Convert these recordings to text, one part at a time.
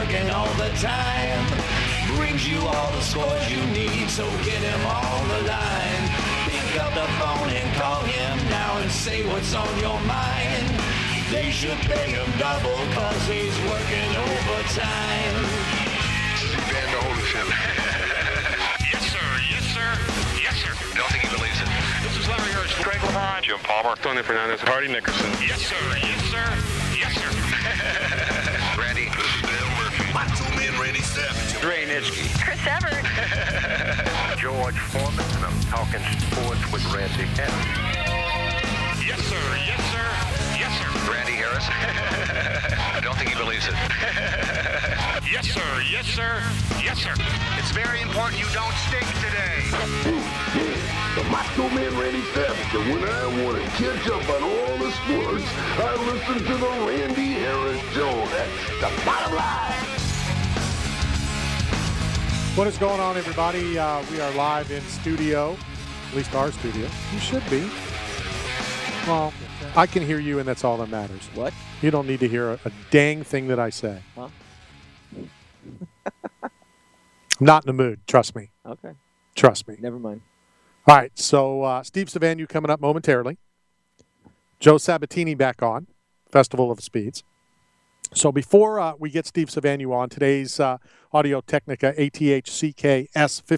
working all the time. Brings you all the scores you need, so get him on the line. Pick up the phone and call him now and say what's on your mind. They should pay him double cause he's working overtime. Van der Holyfield. Yes, sir. Yes, sir. Yes, sir. Don't think he believes it. This is Larry Hurst. Greg LeBron. Jim Palmer. Tony Fernandez. Hardy Nickerson. Yes, sir. Yes, sir. Yes, sir. Randy. This is Dale Murphy. My two-man Randy Savage. Ray Nitschke. Chris Evert. George Foreman. And I'm talking sports with Randy Evans. Yes, sir. Yes, sir. Yes, sir. Randy Harris. I don't think he believes it. Yes, sir. Yes, sir. Yes, sir. It's very important you don't stink today. The Macho Man Randy Savage, and when I want to catch up on all the sports, I listen to the Randy Harris Show. That's the bottom line. What is going on, everybody? We are live in studio, at least our studio. You should be. Well, I can hear you, and that's all that matters. What? You don't need to hear a dang thing that I say. Huh? I'm not in the mood. Trust me. Okay. Trust me. Never mind. All right, so Steve Savanu coming up momentarily. Joe Sabatini back on, Festival of Speeds. So before we get Steve Savanu on, today's Audio Technica ATH-CK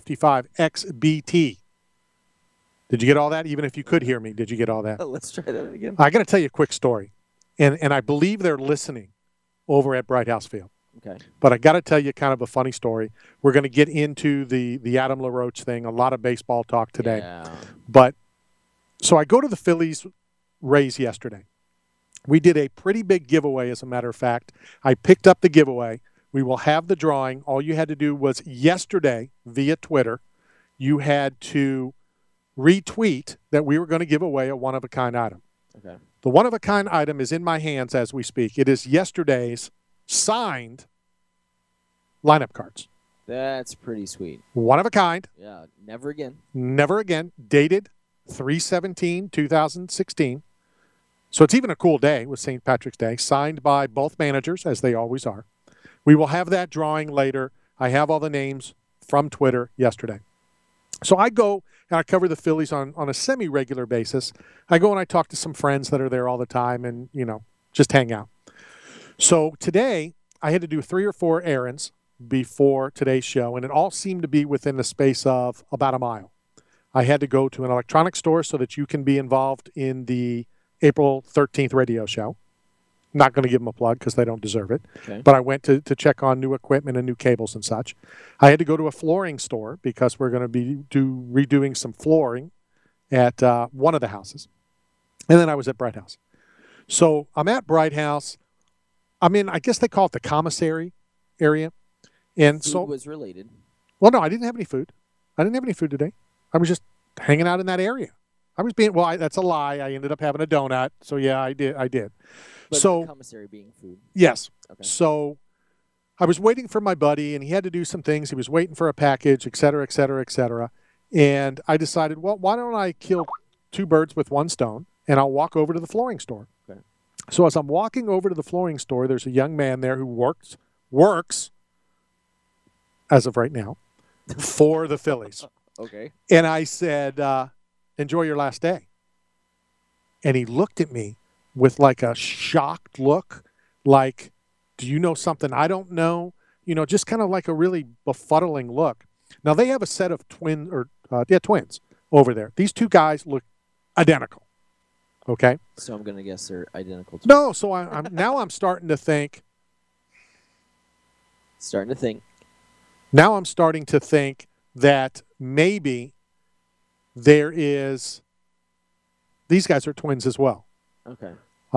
S55XBT. Did you get all that? Even if you could hear me, did you get all that? Let's try that again. I got to tell you a quick story, and I believe they're listening over at Bright House Field. Okay. But I got to tell you kind of a funny story. We're going to get into the Adam LaRoche thing, a lot of baseball talk today. Yeah. But so I go to the Phillies Rays yesterday. We did a pretty big giveaway, as a matter of fact. I picked up the giveaway. We will have the drawing. All you had to do was yesterday via Twitter, you had to retweet that we were going to give away a one-of-a-kind item. Okay. The one-of-a-kind item is in my hands as we speak. It is yesterday's signed lineup cards. That's pretty sweet. One of a kind. Yeah. Never again. Never again. Dated 3/17/2016. So it's even a cool day with St. Patrick's Day. Signed by both managers, as they always are. We will have that drawing later. I have all the names from Twitter yesterday. So I go and I cover the Phillies on a semi-regular basis. I go and I talk to some friends that are there all the time and, just hang out. So today I had to do 3 or 4 errands before today's show, and it all seemed to be within the space of about a mile. I had to go to an electronics store so that you can be involved in the April 13th radio show. Not going to give them a plug because they don't deserve it. Okay. But I went to check on new equipment and new cables and such. I had to go to a flooring store because we're going to be redoing some flooring at one of the houses. And then I was at Bright House. So I'm at Bright House. I'm in, I guess they call it the commissary area. And Food so was related. Well, no, I didn't have any food. I didn't have any food today. I was just hanging out in that area. I was being, that's a lie. I ended up having a donut. So, yeah, I did. But So, the commissary being food. yes. Okay. So I was waiting for my buddy, and he had to do some things. He was waiting for a package, et cetera, et cetera, et cetera. And I decided, well, why don't I kill 2 birds with one stone, and I'll walk over to the flooring store. Okay. So as I'm walking over to the flooring store, there's a young man there who works, as of right now, for the Phillies. Okay. And I said, enjoy your last day. And he looked at me with like a shocked look, like, do you know something I don't know? Just kind of like a really befuddling look. Now, they have a set of twins over there. These 2 guys look identical. Okay? So I'm going to guess they're identical. No, so I'm starting to think. Starting to think. Now I'm starting to think that maybe there is. These guys are twins as well. Okay.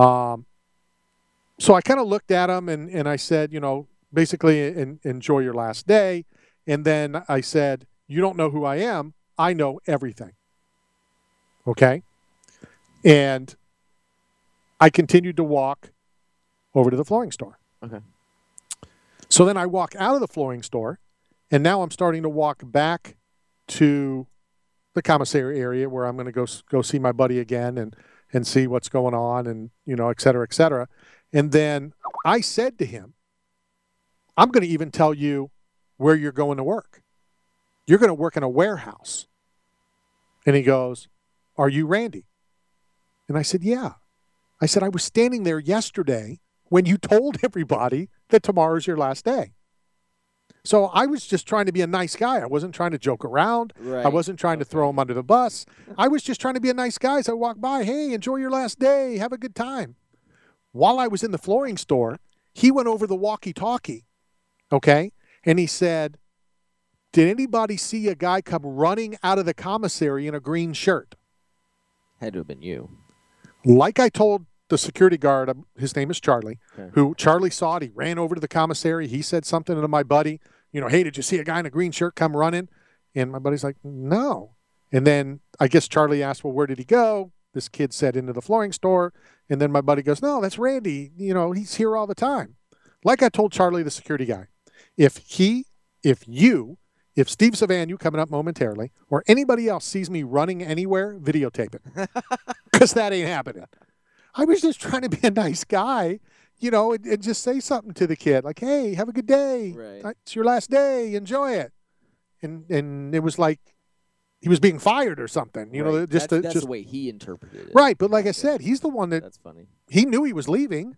So I kind of looked at them and I said, basically enjoy your last day. And then I said, you don't know who I am. I know everything. Okay. And I continued to walk over to the flooring store. Okay. So then I walk out of the flooring store, and now I'm starting to walk back to the commissary area where I'm going to go see my buddy again and see what's going on and, et cetera, et cetera. And then I said to him, I'm going to even tell you where you're going to work. You're going to work in a warehouse. And he goes, are you Randy? And I said, yeah. I said, I was standing there yesterday when you told everybody that tomorrow's your last day. So I was just trying to be a nice guy. I wasn't trying to joke around. Right. I wasn't trying to throw him under the bus. I was just trying to be a nice guy. So I walked by, hey, enjoy your last day. Have a good time. While I was in the flooring store, he went over the walkie-talkie, okay? And he said, did anybody see a guy come running out of the commissary in a green shirt? Had to have been you. Like I told the security guard, his name is Charlie, Okay. who Charlie saw it. He ran over to the commissary. He said something to my buddy, hey, did you see a guy in a green shirt come running? And my buddy's like, no. And then I guess Charlie asked, well, where did he go? This kid said into the flooring store. And then my buddy goes, no, that's Randy. He's here all the time. Like I told Charlie, the security guy, if Steve Savanu coming up momentarily or anybody else sees me running anywhere, videotape it. Because that ain't happening. I was just trying to be a nice guy, and just say something to the kid. Like, hey, have a good day. Right. It's your last day. Enjoy it. And it was like he was being fired or something. Right. Just that's the way he interpreted it. Right. But like I said, he's the one that That's funny. he knew he was leaving,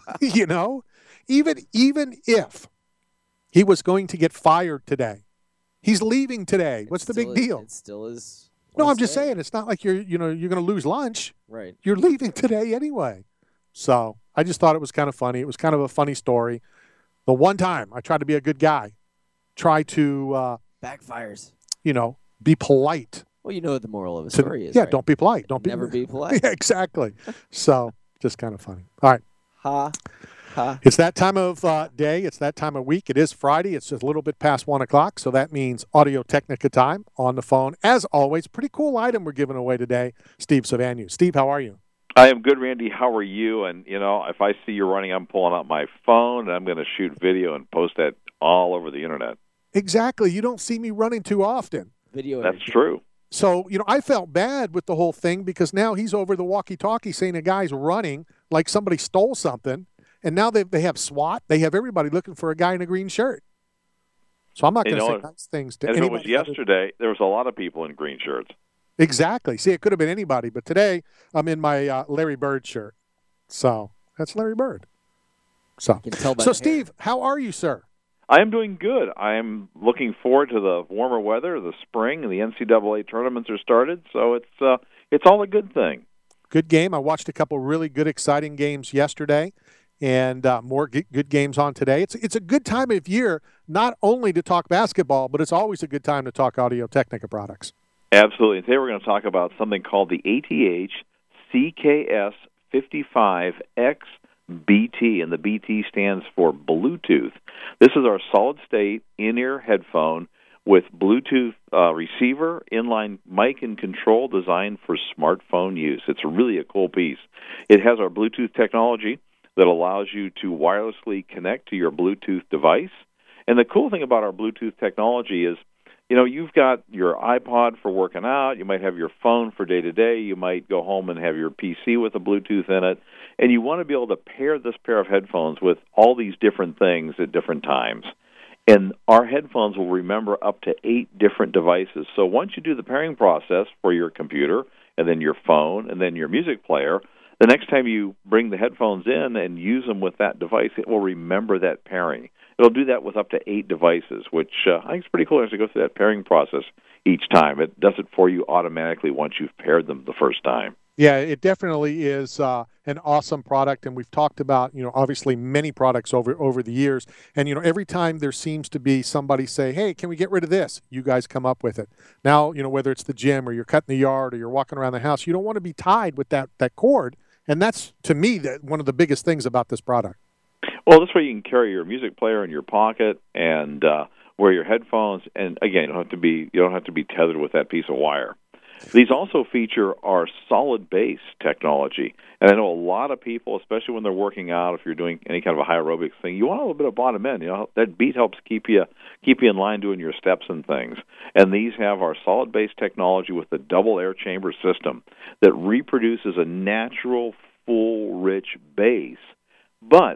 even if he was going to get fired today. He's leaving today. What's the big deal? It still is. No, I'm just saying it's not like you're going to lose lunch. Right. You're leaving today anyway. So I just thought it was kind of funny. It was kind of a funny story. The one time I tried to be a good guy, try to, Backfires. be polite. Well, you know what the moral of the story is. Yeah, right? don't be polite. Never be polite. Yeah, exactly. So just kind of funny. All right. Ha. It's that time of day. It's that time of week. It is Friday. It's just a little bit past 1 o'clock. So that means Audio Technica time on the phone. As always, pretty cool item we're giving away today. Steve Savanu. Steve, how are you? I am good, Randy. How are you? And, if I see you running, I'm pulling out my phone, and I'm going to shoot video and post that all over the Internet. Exactly. You don't see me running too often. Video. That's true. So, I felt bad with the whole thing because now he's over the walkie-talkie saying a guy's running like somebody stole something. And now they have SWAT. They have everybody looking for a guy in a green shirt. So I'm not going to say nice things to anybody. And if it was yesterday, there was a lot of people in green shirts. Exactly. See, it could have been anybody. But today, I'm in my Larry Bird shirt. So that's Larry Bird. So Steve, how are you, sir? I am doing good. I am looking forward to the warmer weather, the spring, and the NCAA tournaments are started. So it's all a good thing. Good game. I watched a couple really good, exciting games yesterday. And more good games on today. It's a good time of year, not only to talk basketball, but it's always a good time to talk Audio Technica products. Absolutely. Today we're going to talk about something called the ATH CKS 55XBT, and the BT stands for Bluetooth. This is our solid-state in-ear headphone with Bluetooth receiver, inline mic, and control designed for smartphone use. It's really a cool piece. It has our Bluetooth technology that allows you to wirelessly connect to your Bluetooth device. And the cool thing about our Bluetooth technology is, you've got your iPod for working out, you might have your phone for day-to-day, you might go home and have your PC with a Bluetooth in it, and you want to be able to pair this pair of headphones with all these different things at different times. And our headphones will remember up to 8 different devices. So once you do the pairing process for your computer, and then your phone, and then your music player, the next time you bring the headphones in and use them with that device, it will remember that pairing. It'll do that with up to 8 devices, which I think is pretty cool as to go through that pairing process each time. It does it for you automatically once you've paired them the first time. Yeah, it definitely is an awesome product, and we've talked about, obviously many products over the years. And, every time there seems to be somebody say, hey, can we get rid of this? You guys come up with it. Now, whether it's the gym or you're cutting the yard or you're walking around the house, you don't want to be tied with that cord. And that's, to me, one of the biggest things about this product. Well, this way you can carry your music player in your pocket and wear your headphones. And again, you don't have to be tethered with that piece of wire. These also feature our solid bass technology. And I know a lot of people, especially when they're working out, if you're doing any kind of a high aerobics thing, you want a little bit of bottom end. That beat helps keep you in line doing your steps and things. And these have our solid bass technology with the double air chamber system that reproduces a natural, full, rich bass. But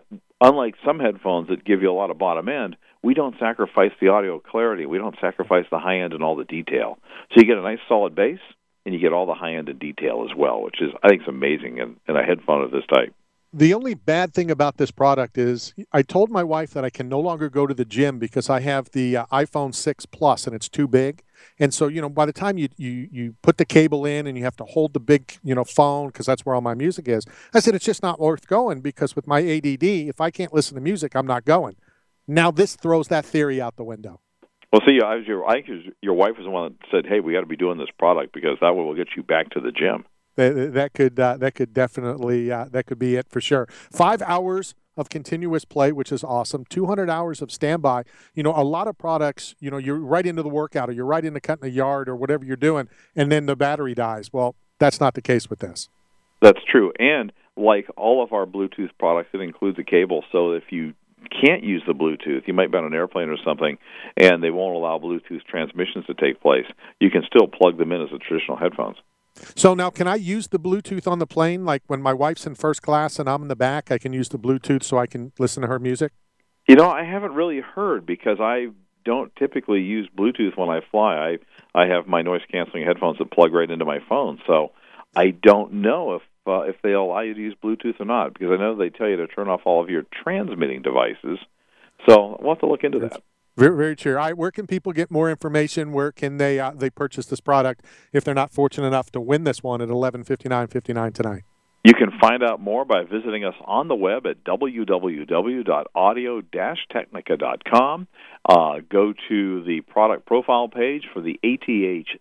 unlike some headphones that give you a lot of bottom end, we don't sacrifice the audio clarity. We don't sacrifice the high end and all the detail. So you get a nice solid bass, and you get all the high end and detail as well, which is, I think, is amazing in a headphone of this type. The only bad thing about this product is I told my wife that I can no longer go to the gym because I have the iPhone 6 Plus and it's too big. And so, by the time you put the cable in and you have to hold the big, phone because that's where all my music is, I said it's just not worth going because with my ADD, if I can't listen to music, I'm not going. Now this throws that theory out the window. Well, see, I think your wife was the one that said, hey, we got to be doing this product because that will get you back to the gym. That could definitely that could be it for sure. 5 hours of continuous play, which is awesome. 200 hours of standby. A lot of products, you're right into the workout or you're right into cutting the yard or whatever you're doing, and then the battery dies. Well, that's not the case with this. That's true. And like all of our Bluetooth products, it includes a cable. So if you can't use the Bluetooth, you might be on an airplane or something, and they won't allow Bluetooth transmissions to take place, you can still plug them in as a traditional headphones. So now, can I use the Bluetooth on the plane? Like when my wife's in first class and I'm in the back, I can use the Bluetooth so I can listen to her music? I haven't really heard because I don't typically use Bluetooth when I fly. I have my noise-canceling headphones that plug right into my phone, so I don't know if they allow you to use Bluetooth or not because I know they tell you to turn off all of your transmitting devices. So we'll have to look into that. Very, very true. All right, where can people get more information? Where can they purchase this product if they're not fortunate enough to win this one at 11:59:59 tonight? You can find out more by visiting us on the web at www.audio-technica.com. Go to the product profile page for the ATH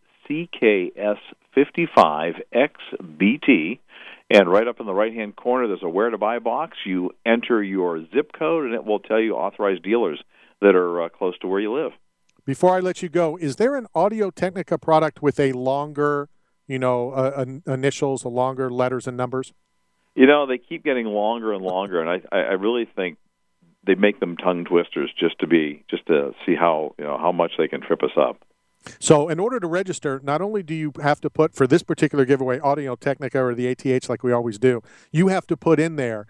CKS55XBT. And right up in the right-hand corner, there's a Where to Buy box. You enter your zip code, and it will tell you authorized dealers that are close to where you live. Before I let you go, is there an Audio-Technica product with a longer, initials, a longer letters and numbers? They keep getting longer and longer, and I really think they make them tongue twisters just to see how much they can trip us up. So in order to register, not only do you have to put for this particular giveaway Audio-Technica or the ATH like we always do, you have to put in there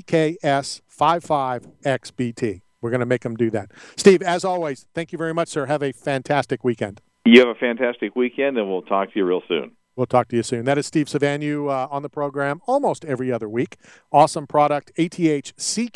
CKS55XBT. We're going to make them do that. Steve, as always, thank you very much, sir. Have a fantastic weekend. You have a fantastic weekend, and we'll talk to you real soon. We'll talk to you soon. That is Steve Savanu on the program almost every other week. Awesome product, ATH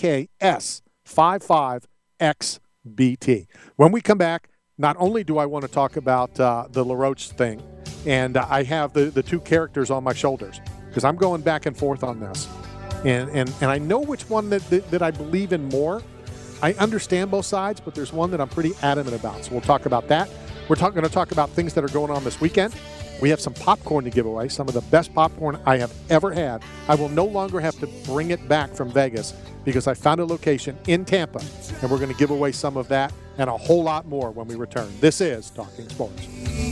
CKS55XBT. When we come back, not only do I want to talk about the LaRoche thing, and I have the two characters on my shoulders because I'm going back and forth on this. And I know which one that I believe in more. I understand both sides, but there's one that I'm pretty adamant about. So we'll talk about that. We're going to talk about things that are going on this weekend. We have some popcorn to give away, some of the best popcorn I have ever had. I will no longer have to bring it back from Vegas because I found a location in Tampa, and we're going to give away some of that and a whole lot more when we return. This is Talking Sports.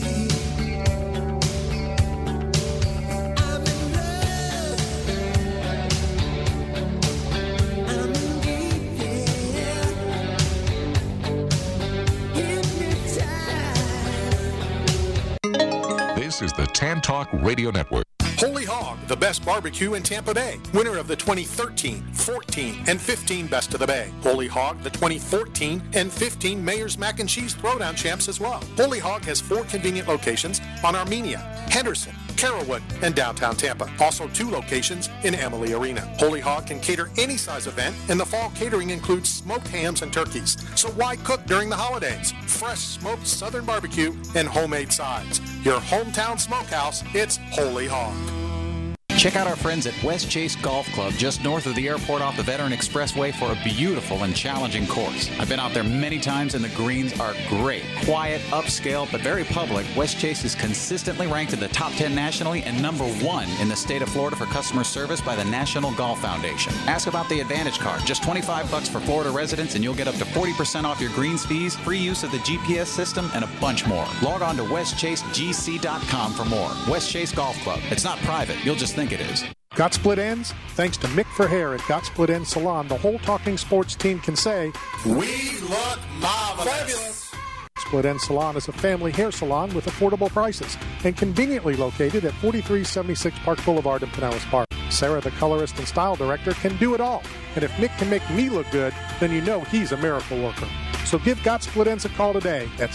This is the Tan Talk Radio Network. Holy Hog, the best barbecue in Tampa Bay. Winner of the 2013, 14, and 15 Best of the Bay. Holy Hog, the 2014 and 15 Mayor's Mac and Cheese Throwdown champs as well. Holy Hog has 4 convenient locations on Armenia, Henderson, Carrollwood, and downtown Tampa. Also 2 locations in Emily Arena. Holy Hog can cater any size event, and the fall catering includes smoked hams and turkeys. So why cook during the holidays? Fresh smoked southern barbecue and homemade sides. Your hometown smokehouse, it's Holy Hog. Check out our friends at West Chase Golf Club just north of the airport off the Veteran Expressway for a beautiful and challenging course. I've been out there many times and the greens are great. Quiet, upscale, but very public, West Chase is consistently ranked in the top 10 nationally and number 1 in the state of Florida for customer service by the National Golf Foundation. Ask about the Advantage Card. Just $25 for Florida residents and you'll get up to 40% off your greens fees, free use of the GPS system, and a bunch more. Log on to westchasegc.com for more. West Chase Golf Club. It's not private. You'll just think it is. Got split ends? Thanks to Mick Verhaer at Got Split Ends Salon, the whole Talking Sports team can say, we look marvelous. Fabulous. Split Ends Salon is a family hair salon with affordable prices and conveniently located at 4376 Park Boulevard in Pinellas Park. Sarah, the colorist and style director, can do it all. And if Nick can make me look good, then you know he's a miracle worker. So give Got Split Ends a call today at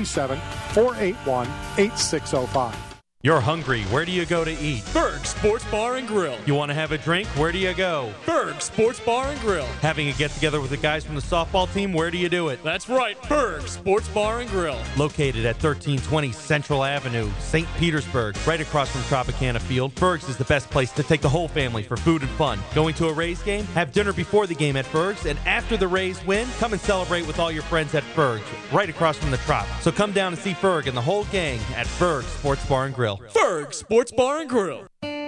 727-481-8605. You're hungry. Where do you go to eat? Berg Sports Bar and Grill. You want to have a drink? Where do you go? Berg Sports Bar and Grill. Having a get-together with the guys from the softball team? Where do you do it? That's right, Berg Sports Bar and Grill. Located at 1320 Central Avenue, St. Petersburg, right across from Tropicana Field, Berg's is the best place to take the whole family for food and fun. Going to a Rays game? Have dinner before the game at Berg's, and after the Rays win, come and celebrate with all your friends at Berg's, right across from the Trop. So come down and see Berg and the whole gang at Berg Sports Bar and Grill. Berg Sports Bar and Grill.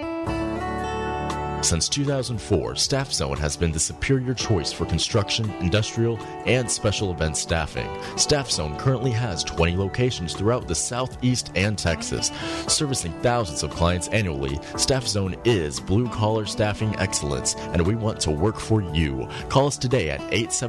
Since 2004, Staff Zone has been the superior choice for construction, industrial, and special event staffing. Staff Zone currently has 20 locations throughout the Southeast and Texas. Servicing thousands of clients annually, Staff Zone is blue-collar staffing excellence, and we want to work for you. Call us today at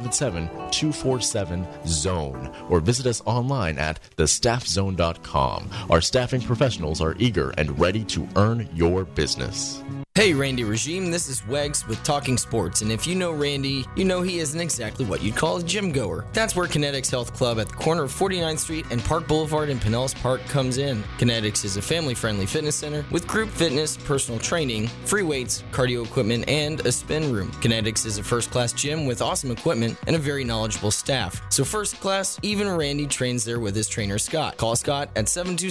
877-247-ZONE or visit us online at thestaffzone.com. Our staffing professionals are eager and ready to earn your business. Hey Randy Regime, this is Wegs with Talking Sports, and if you know Randy, you know he isn't exactly what you'd call a gym goer. That's where Kinetics Health Club at the corner of 49th Street and Park Boulevard in Pinellas Park comes in. Kinetics is a family-friendly fitness center with group fitness, personal training, free weights, cardio equipment, and a spin room. Kinetics is a first-class gym with awesome equipment and a very knowledgeable staff. So first class, even Randy trains there with his trainer Scott. Call Scott at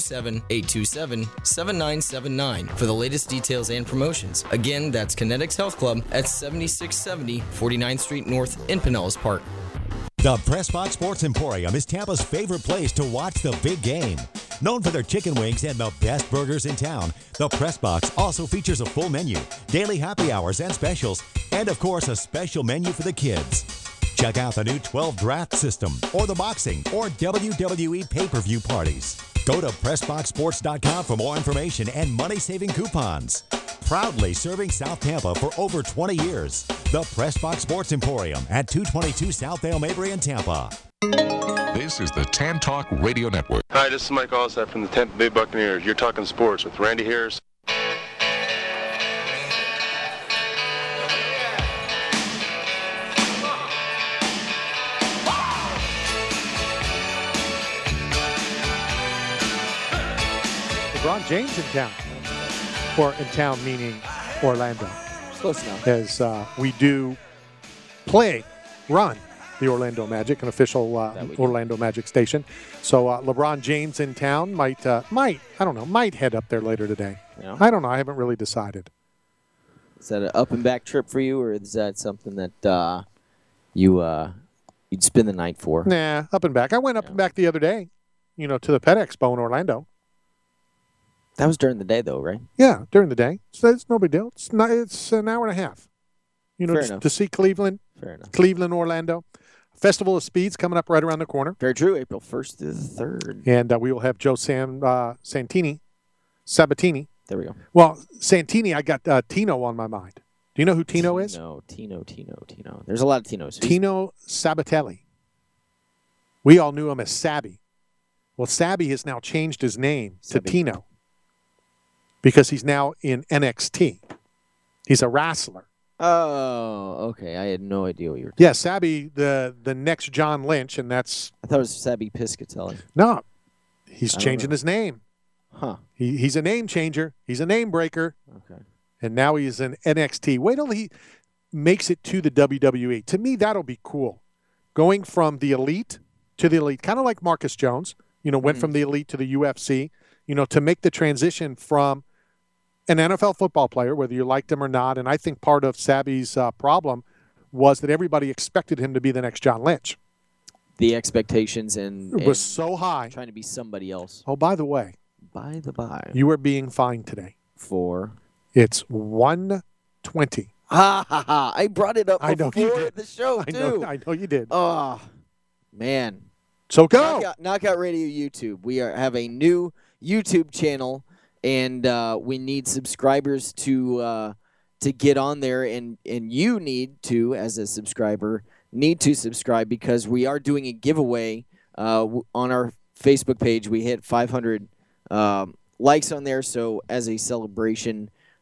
727-827-7979 for the latest details and promotions. Again, that's Kinetics Health Club at 7670 49th Street North in Pinellas Park. The PressBox Sports Emporium is Tampa's favorite place to watch the big game. Known for their chicken wings and the best burgers in town, the PressBox also features a full menu, daily happy hours and specials, and of course a special menu for the kids. Check out the new 12 draft system or the boxing or WWE pay-per-view parties. Go to PressBoxSports.com for more information and money-saving coupons. Proudly serving South Tampa for over 20 years. The PressBox Sports Emporium at 222 South Dale Mabry in Tampa. This is the Tan Talk Radio Network. Hi, this is Mike Allsap from the Tampa Bay Buccaneers. You're talking sports with Randy Harris. LeBron James in town. Or in town meaning Orlando. Close enough. As we do run the Orlando Magic, an official Orlando Magic station. So LeBron James in town might head up there later today. Yeah. I don't know. I haven't really decided. Is that an up and back trip for you, or is that something that you'd spend the night for? Nah, up and back. I went up and back the other day, to the Pet Expo in Orlando. That was during the day, though, right? Yeah, during the day. So it's no big deal. It's an hour and a half. Fair enough. To see Cleveland. Fair enough. Cleveland, Orlando. Festival of Speeds coming up right around the corner. Very true. April 1st to the 3rd. And we will have Joe Sabatini. There we go. Well, Santini, I got Tino on my mind. Do you know who Tino is? Tino. There's a lot of Tinos. Tino Sabatelli. We all knew him as Sabby. Well, Sabby has now changed his name to Tino because he's now in NXT. He's a wrestler. Oh, okay. I had no idea what you were talking about. Yeah, Sabby, the next John Lynch, and that's... I thought it was Sabby Piscatelli. No, he's changing his name. Huh. He's a name changer. He's a name breaker. Okay. And now he's in NXT. Wait till he makes it to the WWE. To me, that'll be cool. Going from the elite to the elite, kind of like Marcus Jones, went from the elite to the UFC, to make the transition from an NFL football player, whether you liked him or not. And I think part of Sabby's problem was that everybody expected him to be the next John Lynch. The expectations and was so high. Trying to be somebody else. Oh, by the way. By the by. You are being fined today. For? It's $120. Ha, ha, ha. I brought it up before the show, too. I know you did. Oh, man. So go. Knockout Radio YouTube. We have a new YouTube channel, and we need subscribers to get on there, and you need to, as a subscriber, subscribe because we are doing a giveaway on our Facebook page. We hit 500 likes on there, so as a celebration,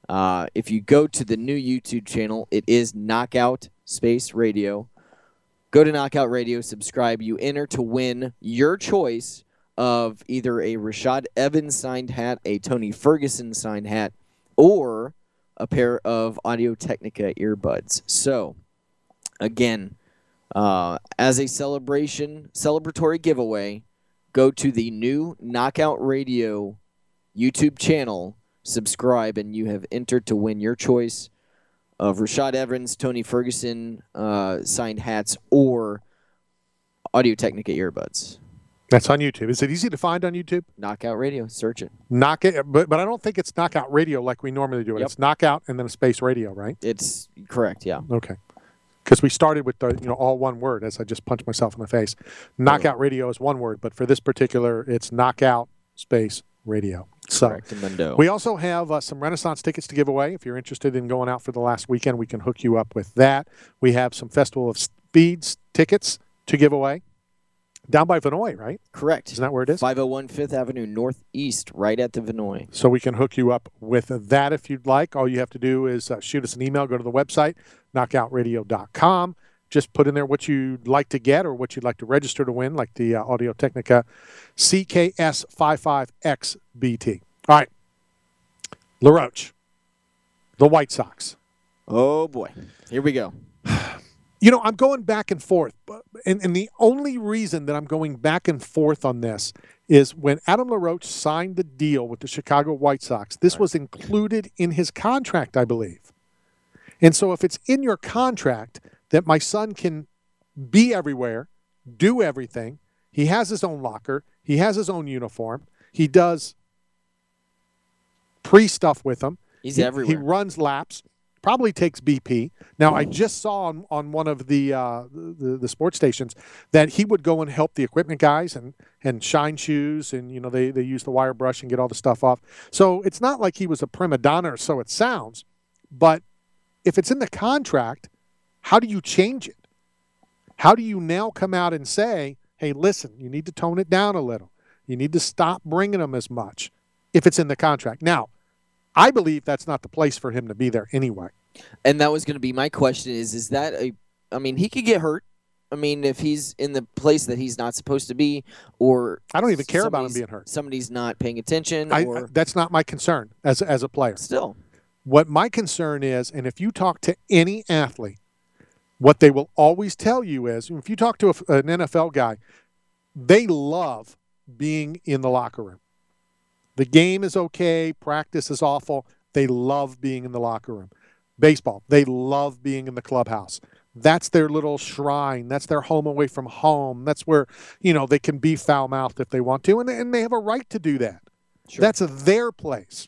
If you go to the new YouTube channel, it is Knockout Space Radio. Go to Knockout Radio, subscribe. You enter to win your choice of either a Rashad Evans signed hat, a Tony Ferguson signed hat, or a pair of Audio-Technica earbuds. So, again, as a celebratory giveaway, go to the new Knockout Radio YouTube channel, subscribe, and you have entered to win your choice of Rashad Evans, Tony Ferguson signed hats, or Audio-Technica earbuds. That's on YouTube. Is it easy to find on YouTube? Knockout Radio. Search it. But I don't think it's Knockout Radio like we normally do it. Yep. It's Knockout and then a space radio, right? It's correct, yeah. Okay. Because we started with the all one word, as I just punched myself in the face. Knockout Radio is one word, but for this particular, it's Knockout Space Radio. So Correctamundo. we also have some Renaissance tickets to give away. If you're interested in going out for the last weekend, we can hook you up with that. We have some Festival of Speeds tickets to give away. Down by Vinoy, right? Correct. Isn't that where it is? 501 5th Avenue Northeast, right at the Vinoy. So we can hook you up with that if you'd like. All you have to do is shoot us an email, go to the website, knockoutradio.com. Just put in there what you'd like to get or what you'd like to register to win, like the Audio-Technica CKS55XBT. All right. LaRoche, the White Sox. Oh, boy. Here we go. I'm going back and forth, and the only reason that I'm going back and forth on this is when Adam LaRoche signed the deal with the Chicago White Sox, this was included in his contract, I believe. And so if it's in your contract that my son can be everywhere, do everything, he has his own locker, he has his own uniform, he does pre-stuff with him. He's everywhere. He runs laps. Probably takes BP. Now, I just saw on one of the sports stations that he would go and help the equipment guys and shine shoes, and they use the wire brush and get all the stuff off. So it's not like he was a prima donna, or so it sounds. But if it's in the contract, how do you change it? How do you now come out and say, hey, listen, you need to tone it down a little. You need to stop bringing them as much if it's in the contract. Now, I believe that's not the place for him to be there anyway. And that was going to be my question is that he could get hurt. I mean, if he's in the place that he's not supposed to be, or I don't even care about him being hurt. Somebody's not paying attention. That's not my concern as a player. Still. What my concern is, and if you talk to any athlete, what they will always tell you is, if you talk to an NFL guy, they love being in the locker room. The game is okay. Practice is awful. They love being in the locker room. Baseball, they love being in the clubhouse. That's their little shrine. That's their home away from home. That's where, they can be foul-mouthed if they want to, and they have a right to do that. Sure. That's their place.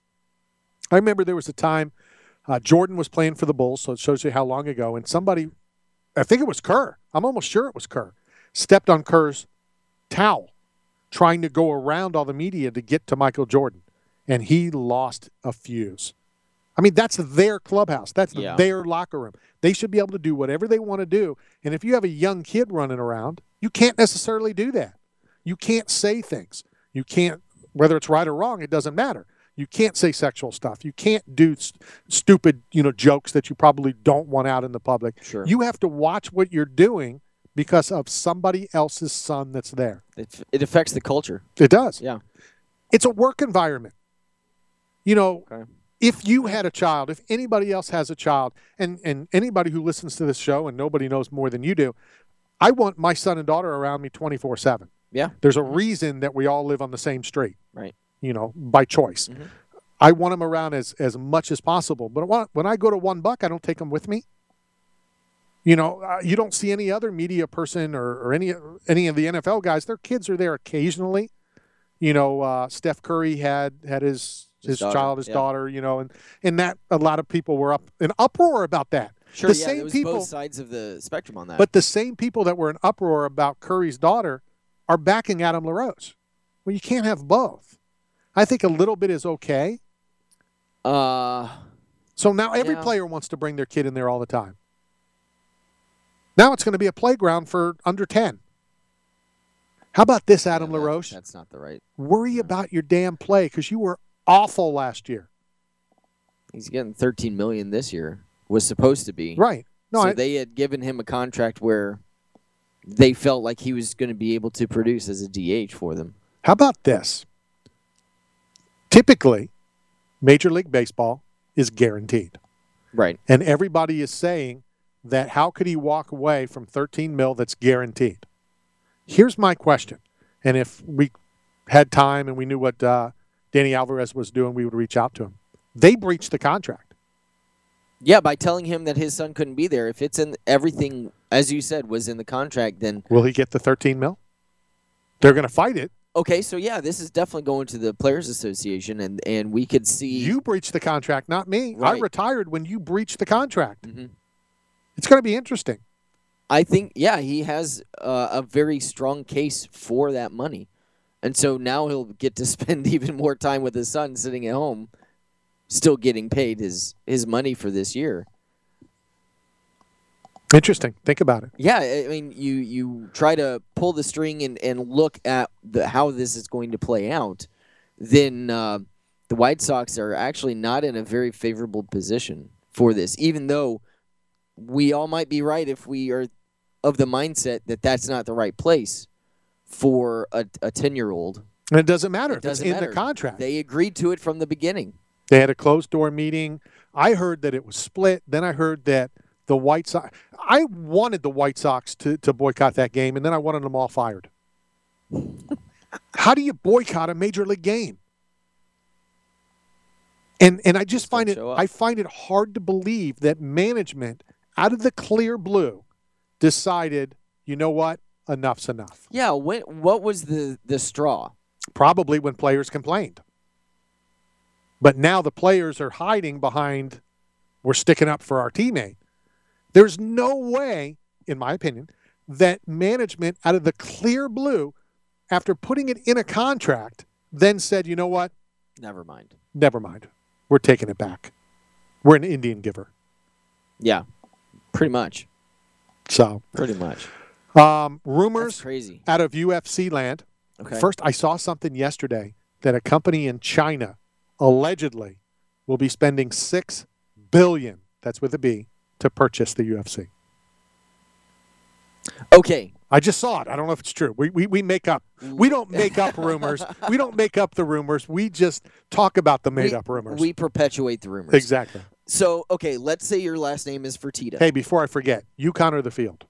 I remember there was a time Jordan was playing for the Bulls, so it shows you how long ago, and somebody, I think it was Kerr, I'm almost sure it was Kerr, stepped on Kerr's towel, trying to go around all the media to get to Michael Jordan, and he lost a fuse. I mean, that's their clubhouse. That's their locker room. They should be able to do whatever they want to do. And if you have a young kid running around, you can't necessarily do that. You can't say things. You can't, whether it's right or wrong, it doesn't matter. You can't say sexual stuff. You can't do stupid, jokes that you probably don't want out in the public. Sure. You have to watch what you're doing because of somebody else's son that's there. It affects the culture. It does. Yeah. It's a work environment. Okay. If you had a child, if anybody else has a child, and anybody who listens to this show, and nobody knows more than you do, I want my son and daughter around me 24/7. Yeah. There's a reason that we all live on the same street. Right. By choice. Mm-hmm. I want them around as much as possible. But when I go to One Buck, I don't take them with me. You don't see any other media person or any of the NFL guys. Their kids are there occasionally. Steph Curry had his daughter, and that a lot of people were up in uproar about that. Sure, there was both sides of the spectrum on that. But the same people that were in uproar about Curry's daughter are backing Adam LaRoche. Well, you can't have both. I think a little bit is okay. So now every player wants to bring their kid in there all the time. Now it's going to be a playground for under 10. How about this, Adam LaRoche? That's not the right. Worry about your damn play because you were awful last year. He's getting $13 million this year. Was supposed to be. Right. No, so they had given him a contract where they felt like he was going to be able to produce as a DH for them. How about this? Typically, Major League Baseball is guaranteed. Right. And everybody is saying that how could he walk away from $13 million that's guaranteed? Here's my question. And if we had time and we knew what Danny Alvarez was doing, we would reach out to him. They breached the contract. Yeah, by telling him that his son couldn't be there. If it's in everything, as you said, was in the contract, then... Will he get the $13 million? They're going to fight it. Okay, so yeah, this is definitely going to the Players Association, and we could see... You breached the contract, not me. Right. I retired when you breached the contract. Mm-hmm. It's going to be interesting. I think, yeah, he has a very strong case for that money. And so now he'll get to spend even more time with his son sitting at home, still getting paid his money for this year. Interesting. Think about it. Yeah, I mean, you try to pull the string and look at how this is going to play out, then the White Sox are actually not in a very favorable position for this, even though we all might be right if we are of the mindset that that's not the right place for a 10-year-old. And it doesn't matter if it's in the contract. They agreed to it from the beginning. They had a closed-door meeting. I heard that it was split. Then I heard that the White Sox – I wanted the White Sox to boycott that game, and then I wanted them all fired. How do you boycott a Major League game? And I just find it hard to believe that management, out of the clear blue, decided, you know what, enough's enough. Yeah, what was the straw? Probably when players complained. But now the players are hiding behind, we're sticking up for our teammate. There's no way, in my opinion, that management out of the clear blue, after putting it in a contract, then said, you know what? Never mind. We're taking it back. We're an Indian giver. Yeah, pretty much. So pretty much. Rumors out of UFC land. Okay. First, I saw something yesterday that a company in China allegedly will be spending $6 billion, that's with a B, to purchase the UFC. Okay. I just saw it. I don't know if it's true. We make up. We don't make up rumors. We don't make up the rumors. We just talk about the made-up rumors. We perpetuate the rumors. Exactly. So, okay, let's say your last name is Fertitta. Hey, before I forget, UConn or the field?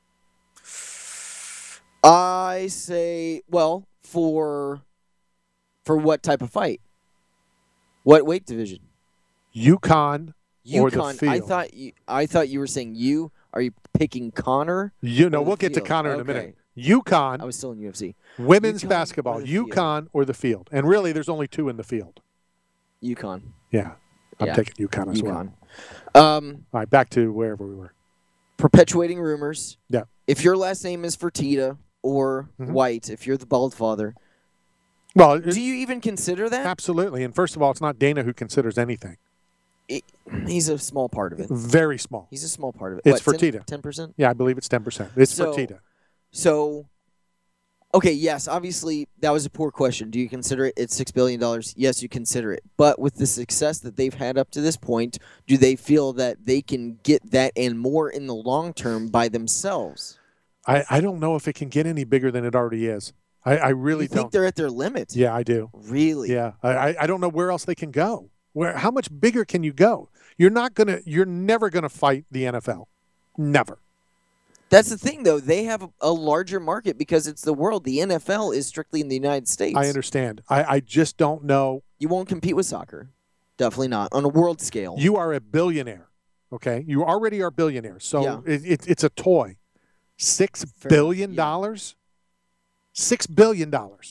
I say, well, for what type of fight? What weight division? UConn or the field? I thought you were saying you. Are you picking Connor? We'll get to Connor in a minute. UConn. I was still in UFC. Women's basketball. UConn or the field. And really, there's only two in the field. UConn. Yeah. I'm taking UConn as well. All right, back to wherever we were. Perpetuating rumors. Yeah. If your last name is Fertitta or White, if you're the bald father, well, do you even consider that? Absolutely. And first of all, it's not Dana who considers anything. He's a small part of it. Very small. He's a small part of it. It's Fertitta. 10%? Yeah, I believe it's 10%. It's Fertitta. So, okay, yes, obviously that was a poor question. Do you consider it? It's $6 billion. Yes, you consider it. But with the success that they've had up to this point, do they feel that they can get that and more in the long term by themselves? I don't know if it can get any bigger than it already is. I really don't. You think they're at their limit? Yeah, I do. Really? Yeah. I don't know where else they can go. How much bigger can you go? You're never gonna fight the NFL. Never. That's the thing, though. They have a larger market because it's the world. The NFL is strictly in the United States. I understand. I just don't know. You won't compete with soccer. Definitely not. On a world scale. You are a billionaire, okay? You already are billionaires. So it's a toy. $6 billion? $6 billion.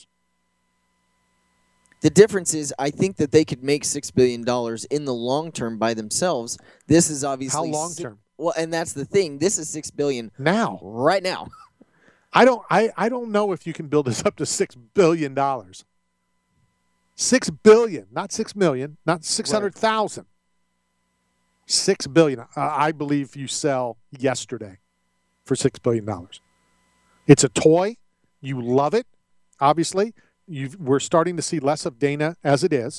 The difference is I think that they could make $6 billion in the long term by themselves. This is obviously... How long term? Well, and that's the thing. This is $6 billion now. Right now. I don't know if you can build this up to $6 billion. $6 billion, not $6 million, not 600,000. $6 billion. I believe you sell yesterday for $6 billion. It's a toy. You love it, obviously. We're starting to see less of Dana as it is.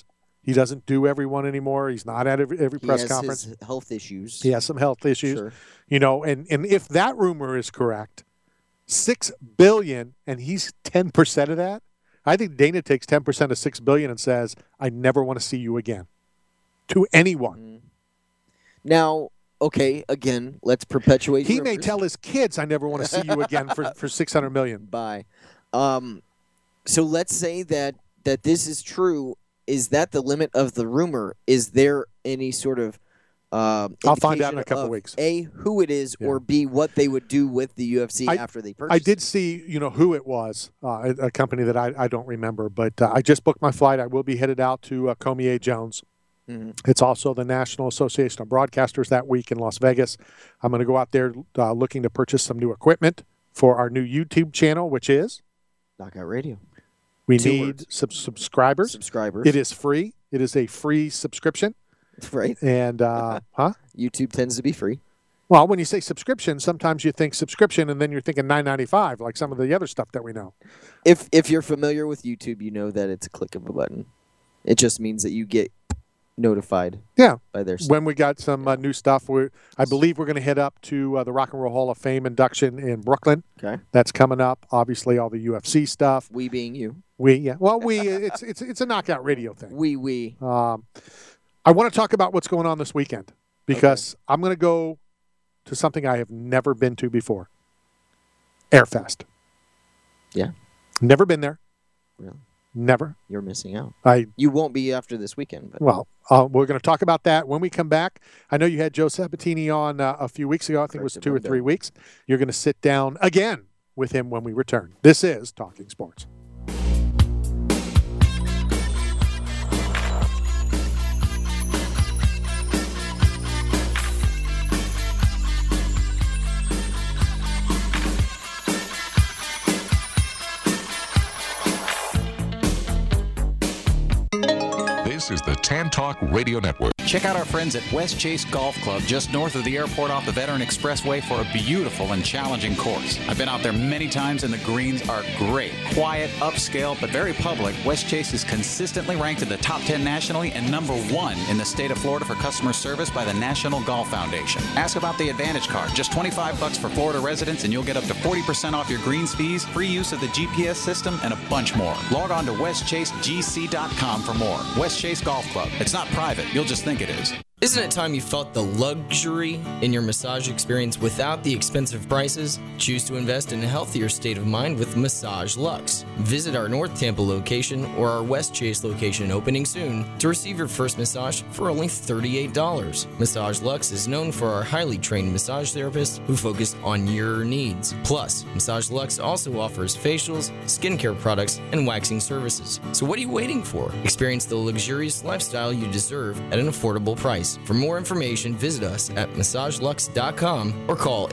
He doesn't do everyone anymore. He's not at every press has conference. His health issues. He has some health issues. Sure. You know, and if that rumor is correct, $6 billion, and he's 10% of that. I think Dana takes 10% of $6 billion and says, "I never want to see you again," to anyone. Now, okay, again, let's perpetuate. He may tell his kids, "I never want to see you again" for $600 million. Bye. So let's say that this is true. Is that the limit of the rumor? Is there any sort of I'll find out in a couple of weeks. A, who it is, or B, what they would do with the UFC after they purchase I did see, who it was, a company that I don't remember, but I just booked my flight. I will be headed out to Cormier Jones. Mm-hmm. It's also the National Association of Broadcasters that week in Las Vegas. I'm going to go out there looking to purchase some new equipment for our new YouTube channel, which is Knockout Radio. We need subscribers. Subscribers. It is free. It is a free subscription. Right. And, YouTube tends to be free. Well, when you say subscription, sometimes you think subscription and then you're thinking $9.95, like some of the other stuff that we know. If you're familiar with YouTube, you know that it's a click of a button. It just means that you get notified. By their stuff. When we got some new stuff, I believe we're going to head up to the Rock and Roll Hall of Fame induction in Brooklyn. Okay. That's coming up. Obviously, all the UFC stuff. We being you. It's a Knockout Radio thing. We. I want to talk about what's going on this weekend because I'm going to go to something I have never been to before. Airfest. Yeah. Never been there. Really? Never. You're missing out. You won't be after this weekend. But. Well, we're going to talk about that when we come back. I know you had Joe Sabatini on a few weeks ago. I think it was 2 or 3 weeks. You're going to sit down again with him when we return. This is Talking Sports. This is the Tan Talk Radio Network. Check out our friends at West Chase Golf Club, just north of the airport off the Veteran Expressway, for a beautiful and challenging course. I've been out there many times, and the greens are great. Quiet, upscale, but very public. West Chase is consistently ranked in the top 10 nationally and number 1 in the state of Florida for customer service by the National Golf Foundation. Ask about the Advantage Card. Just $25 for Florida residents, and you'll get up to 40% off your greens fees, free use of the GPS system, and a bunch more. Log on to westchasegc.com for more. West Chase Golf Club. It's not private. You'll just think it is. Isn't it time you felt the luxury in your massage experience without the expensive prices? Choose to invest in a healthier state of mind with Massage Luxe. Visit our North Tampa location or our West Chase location opening soon to receive your first massage for only $38. Massage Luxe is known for our highly trained massage therapists who focus on your needs. Plus, Massage Luxe also offers facials, skincare products, and waxing services. So what are you waiting for? Experience the luxurious lifestyle you deserve at an affordable price. For more information, visit us at massagelux.com or call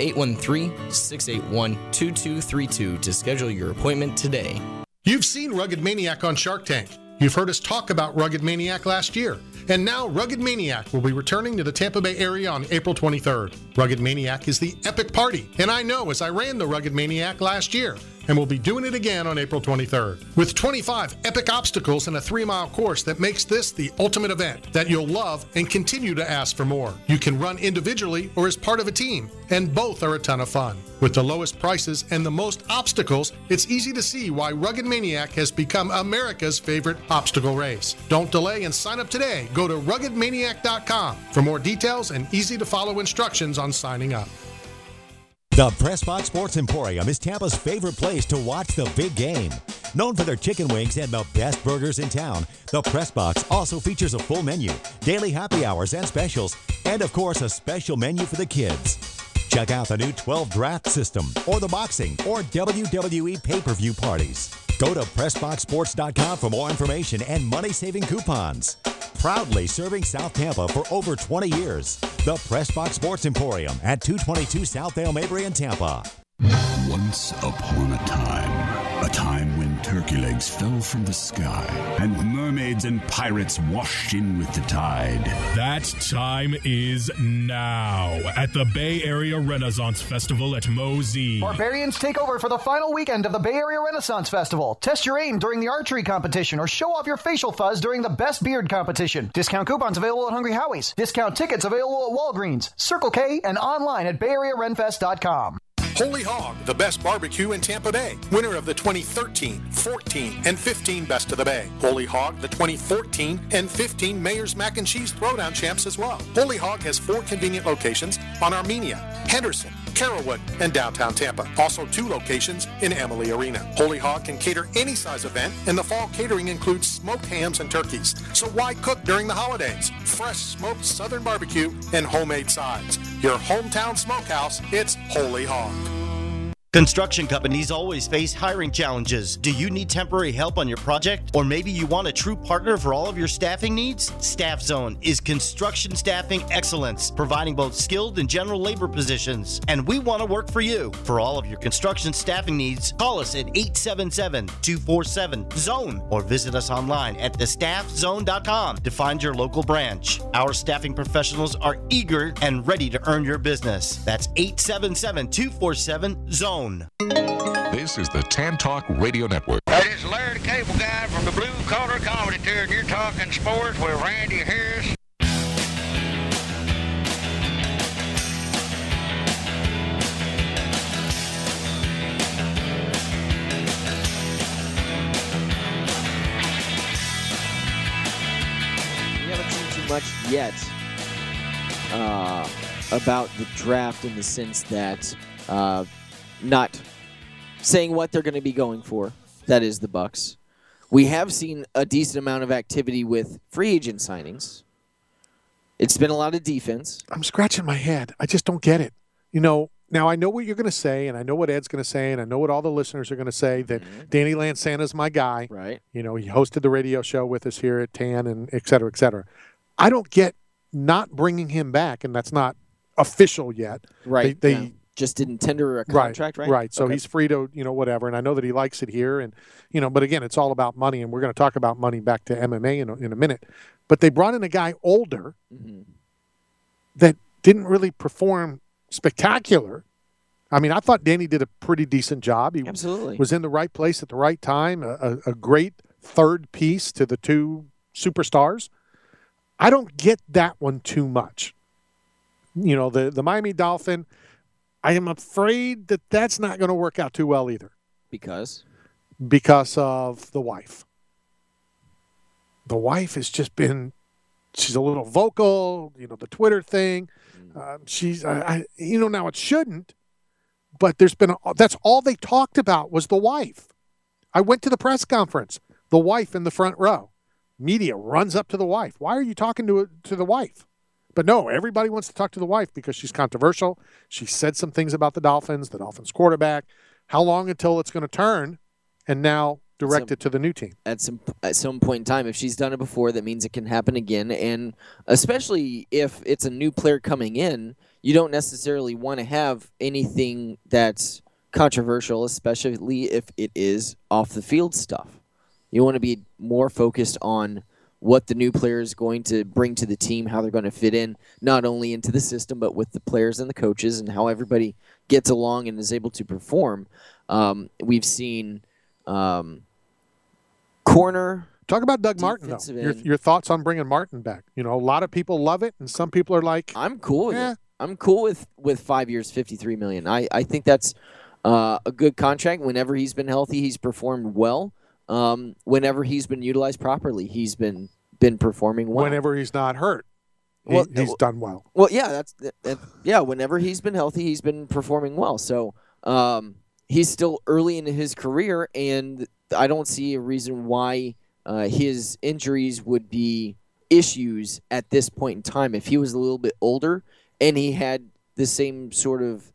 813-681-2232 to schedule your appointment today. You've seen Rugged Maniac on Shark Tank. You've heard us talk about Rugged Maniac last year. And now Rugged Maniac will be returning to the Tampa Bay area on April 23rd. Rugged Maniac is the epic party, and I know as I ran the Rugged Maniac last year, and we'll be doing it again on April 23rd. With 25 epic obstacles and a 3-mile course that makes this the ultimate event that you'll love and continue to ask for more. You can run individually or as part of a team, and both are a ton of fun. With the lowest prices and the most obstacles, it's easy to see why Rugged Maniac has become America's favorite obstacle race. Don't delay and sign up today. Go to ruggedmaniac.com for more details and easy-to-follow instructions on signing up. The Pressbox Sports Emporium is Tampa's favorite place to watch the big game. Known for their chicken wings and the best burgers in town, the Pressbox also features a full menu, daily happy hours and specials, and of course a special menu for the kids. Check out the new 12 draft system or the boxing or WWE pay-per-view parties. Go to PressboxSports.com for more information and money-saving coupons. Proudly serving South Tampa for over 20 years. The Pressbox Sports Emporium at 222 South Dale Mabry in Tampa. Once upon a time, A time when turkey legs fell from the sky and mermaids and pirates washed in with the tide. That time is now at the Bay Area Renaissance Festival at Mosey. Barbarians take over for the final weekend of the Bay Area Renaissance Festival. Test your aim during the archery competition or show off your facial fuzz during the best beard competition. Discount coupons available at Hungry Howie's. Discount tickets available at Walgreens, Circle K, and online at BayAreaRenFest.com. Holy Hog, the best barbecue in Tampa Bay. Winner of the 2013, 14, and 15 Best of the Bay. Holy Hog, the 2014 and 15 Mayor's Mac and Cheese Throwdown champs as well. Holy Hog has 4 convenient locations on Armenia, Henderson, Carrollwood, and downtown Tampa. Also 2 locations in Emily Arena. Holy Hog can cater any size event, and the fall catering includes smoked hams and turkeys. So why cook during the holidays? Fresh smoked southern barbecue and homemade sides. Your hometown smokehouse, it's Holy Hog. Construction companies always face hiring challenges. Do you need temporary help on your project? Or maybe you want a true partner for all of your staffing needs? Staff Zone is construction staffing excellence, providing both skilled and general labor positions. And we want to work for you. For all of your construction staffing needs, call us at 877-247-ZONE or visit us online at thestaffzone.com to find your local branch. Our staffing professionals are eager and ready to earn your business. That's 877-247-ZONE. This is the Tan Talk Radio Network. Hey, this is Larry the Cable Guy from the Blue Collar Comedy Tour, and you're talking sports with Randy Harris. We haven't seen too much yet about the draft in the sense that not saying what they're going to be going for. That is the Bucks. We have seen a decent amount of activity with free agent signings. It's been a lot of defense. I'm scratching my head. I just don't get it. You know, now I know what you're going to say, and I know what Ed's going to say, and I know what all the listeners are going to say, that Danny Lanzana's my guy. Right. You know, he hosted the radio show with us here at TAN and et cetera, et cetera. I don't get not bringing him back, and that's not official yet. Right. They just didn't tender a contract, right? Right. So Okay. he's free to, whatever. And I know that he likes it here. And, but again, it's all about money. And we're going to talk about money back to MMA in a minute. But they brought in a guy older that didn't really perform spectacular. I mean, I thought Danny did a pretty decent job. He Absolutely was in the right place at the right time, a great third piece to the 2 superstars. I don't get that one too much. The Miami Dolphin, I am afraid that that's not going to work out too well either. Because of the wife. The wife has just been, she's a little vocal, the Twitter thing. She's, now it shouldn't, but that's all they talked about was the wife. I went to the press conference, the wife in the front row. Media runs up to the wife. Why are you talking to the wife? But no, everybody wants to talk to the wife because she's controversial. She said some things about the Dolphins quarterback. How long until it's going to turn and now direct it to the new team? At some point in time, if she's done it before, that means it can happen again. And especially if it's a new player coming in, you don't necessarily want to have anything that's controversial, especially if it is off-the-field stuff. You want to be more focused on what the new player is going to bring to the team, how they're going to fit in, not only into the system, but with the players and the coaches and how everybody gets along and is able to perform. We've seen corner. Talk about Doug Martin, though. Your thoughts on bringing Martin back. A lot of people love it, and some people are like, I'm cool with it. I'm cool with 5 years, $53 million. I think that's a good contract. Whenever he's been healthy, he's performed well. Whenever he's been utilized properly, he's been performing well. Whenever he's not hurt, he's done well. Well, yeah, whenever he's been healthy, he's been performing well. So he's still early in his career, and I don't see a reason why his injuries would be issues at this point in time. If he was a little bit older and he had the same sort of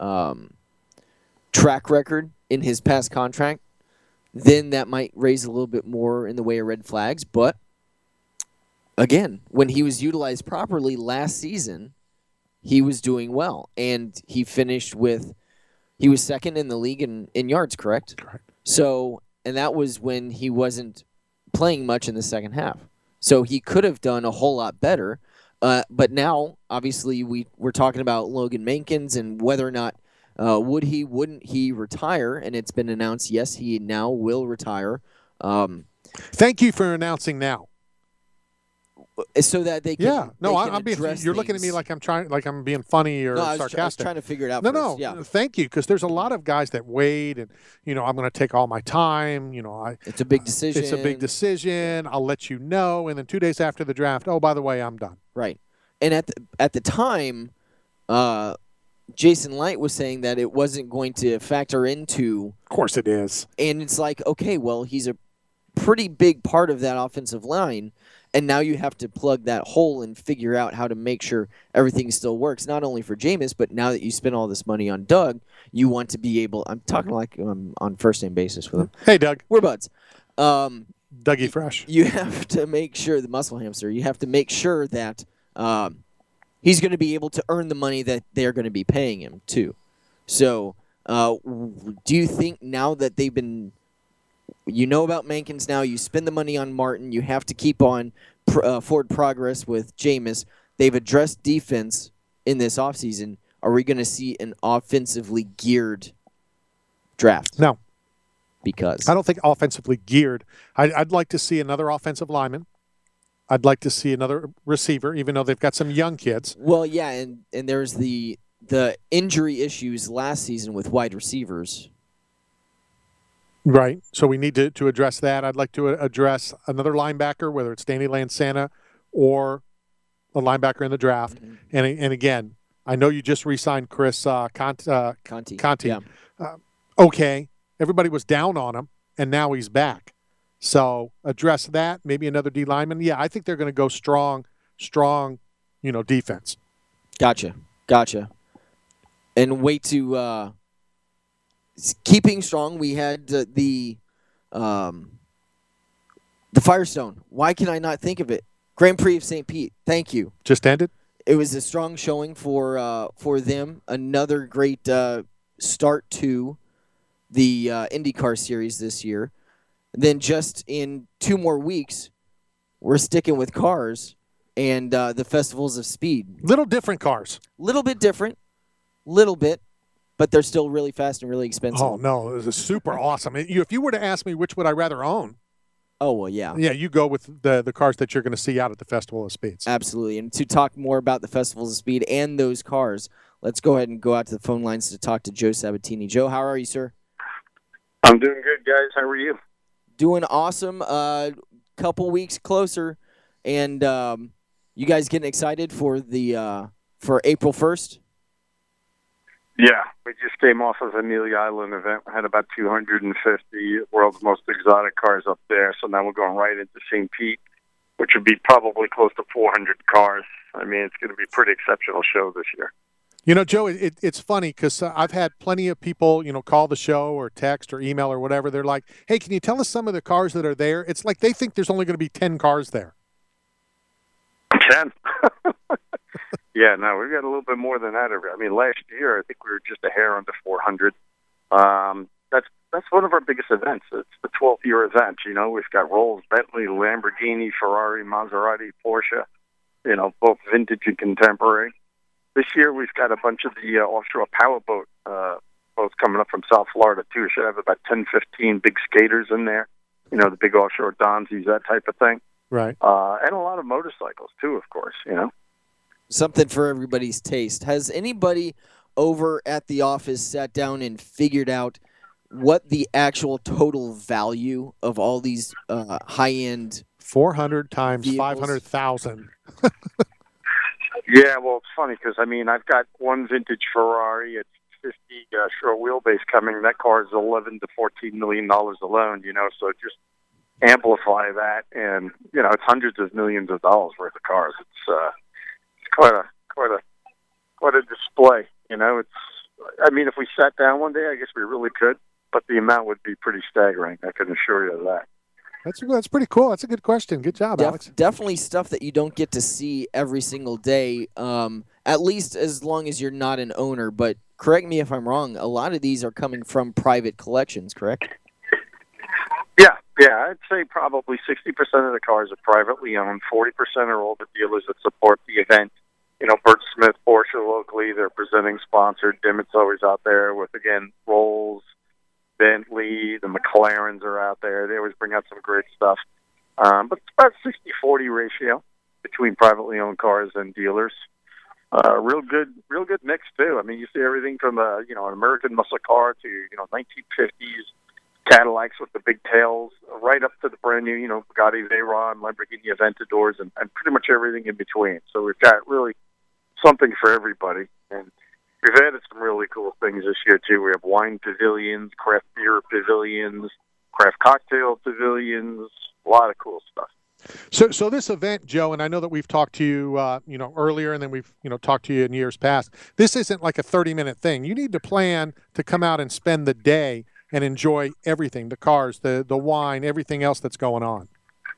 track record in his past contract, then that might raise a little bit more in the way of red flags. But, again, when he was utilized properly last season, he was doing well. And he finished he was second in the league in yards, correct? Correct. So, and that was when he wasn't playing much in the second half. So he could have done a whole lot better. But now, obviously, we're talking about Logan Mankins and whether or not wouldn't he retire. And it's been announced, yes, he now will retire. Thank you for announcing now. So that they can. I'm being. You're looking at me like I'm being funny or sarcastic. I was trying to figure it out. No. Yeah. Thank you, because there's a lot of guys that wait, and I'm going to take all my time. It's a big decision. It's a big decision. I'll let you know, and then 2 days after the draft, oh, by the way, I'm done. Right, and at the time, Jason Light was saying that it wasn't going to factor into. Of course, it is. And it's like, okay, well, he's a pretty big part of that offensive line. And now you have to plug that hole and figure out how to make sure everything still works, not only for Jameis, but now that you spend all this money on Doug, you want to be able – I'm talking like I'm on first-name basis with him. Hey, Doug. We're buds. Dougie Fresh. You have to make sure – the muscle hamster. You have to make sure that he's going to be able to earn the money that they're going to be paying him, too. So do you think now that they've been – you know about Mankins now. You spend the money on Martin. You have to keep on forward progress with Jameis. They've addressed defense in this offseason. Are we going to see an offensively geared draft? No. Because? I don't think offensively geared. I'd like to see another offensive lineman. I'd like to see another receiver, even though they've got some young kids. Well, yeah, and there's the injury issues last season with wide receivers. Right. So we need to address that. I'd like to address another linebacker, whether it's Danny Lansana or a linebacker in the draft. Mm-hmm. And again, I know you just re-signed Chris Conti. Yeah. Okay. Everybody was down on him, and now he's back. So address that. Maybe another D lineman. Yeah, I think they're going to go strong, defense. Gotcha. And wait to keeping strong, we had the Firestone. Why can I not think of it? Grand Prix of St. Pete. Thank you. Just ended? It was a strong showing for them. Another great start to the IndyCar series this year. And then just in 2 more weeks, we're sticking with cars and the Festivals of Speed. Little different cars. Little bit different. Little bit. But they're still really fast and really expensive. Oh, no. This is super awesome. If you were to ask me which would I rather own. Oh, well, yeah. Yeah, you go with the cars that you're going to see out at the Festival of Speeds. Absolutely. And to talk more about the Festivals of Speed and those cars, let's go ahead and go out to the phone lines to talk to Joe Sabatini. Joe, how are you, sir? I'm doing good, guys. How are you? Doing awesome. Couple weeks closer. And you guys getting excited for the for April 1st? Yeah, we just came off of Amelia Island event. We had about 250 world's most exotic cars up there. So now we're going right into St. Pete, which would be probably close to 400 cars. I mean, it's going to be a pretty exceptional show this year. Joe, it's funny because I've had plenty of people, call the show or text or email or whatever. They're like, hey, can you tell us some of the cars that are there? It's like they think there's only going to be 10 cars there. 10? Yeah, no, we've got a little bit more than that. I mean, last year, I think we were just a hair under 400. That's one of our biggest events. It's the 12th year event. We've got Rolls, Bentley, Lamborghini, Ferrari, Maserati, Porsche, both vintage and contemporary. This year, we've got a bunch of the offshore powerboat boats coming up from South Florida, too. We should have about 10, 15 big skaters in there, the big offshore Donzies, that type of thing. Right. And a lot of motorcycles, too, of course, Something for everybody's taste. Has anybody over at the office sat down and figured out what the actual total value of all these high-end 400 times vehicles? 500,000. Yeah, well, it's funny because, I've got one vintage Ferrari. It's 50 short wheelbase coming. That car is $11 to $14 million alone, so just amplify that. And, it's hundreds of millions of dollars worth of cars. It's quite a display, if we sat down one day, I guess we really could, but the amount would be pretty staggering. I can assure you of that. That's pretty cool. That's a good question. Good job, Alex. Definitely stuff that you don't get to see every single day, at least as long as you're not an owner. But correct me if I'm wrong, a lot of these are coming from private collections, correct? Yeah, I'd say probably 60% of the cars are privately owned. 40% are all the dealers that support the event. You know, Bert Smith, Porsche locally, they're presenting sponsored. Dimmitt's always out there with, again, Rolls, Bentley, the McLarens are out there. They always bring out some great stuff. But it's about 60-40 ratio between privately owned cars and dealers. Real good mix, too. I mean, you see everything from, an American muscle car to, 1950s Cadillacs with the big tails, right up to the brand new, Bugatti Veyron, Lamborghini Aventadors, and pretty much everything in between. So we've got really something for everybody. And we've added some really cool things this year, too. We have wine pavilions, craft beer pavilions, craft cocktail pavilions, a lot of cool stuff. So this event, Joe, and I know that we've talked to you, earlier, and then we've, talked to you in years past. This isn't like a 30-minute thing. You need to plan to come out and spend the day and enjoy everything, the cars, the wine, everything else that's going on.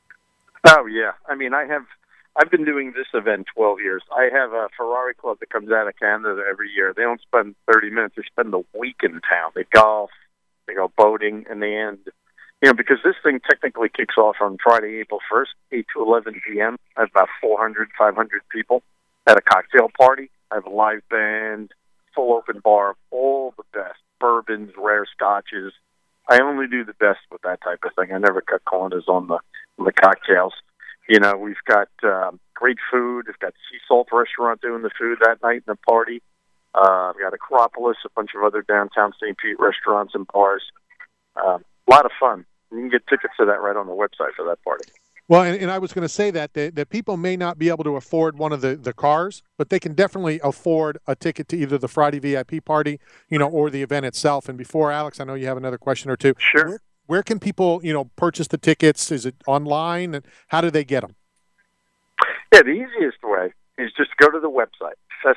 Oh, yeah. I mean, I've been doing this event 12 years. I have a Ferrari club that comes out of Canada every year. They don't spend 30 minutes. They spend the week in town. They golf, they go boating, and they end, because this thing technically kicks off on Friday, April 1st, 8 to 11 p.m. I have about 400, 500 people at a cocktail party. I have a live band, full open bar, all the best. Bourbons, rare scotches. I only do the best with that type of thing. I never cut corners on the cocktails. We've got great food. We've got Sea Salt Restaurant doing the food that night in the party. We've got Acropolis, a bunch of other downtown St. Pete restaurants and bars. A lot of fun. You can get tickets to that right on the website for that party. Well, and I was going to say that people may not be able to afford one of the cars, but they can definitely afford a ticket to either the Friday VIP party, or the event itself. And before, Alex, I know you have another question or two. Sure. Where can people, purchase the tickets? Is it online? And how do they get them? Yeah, the easiest way is just go to the website,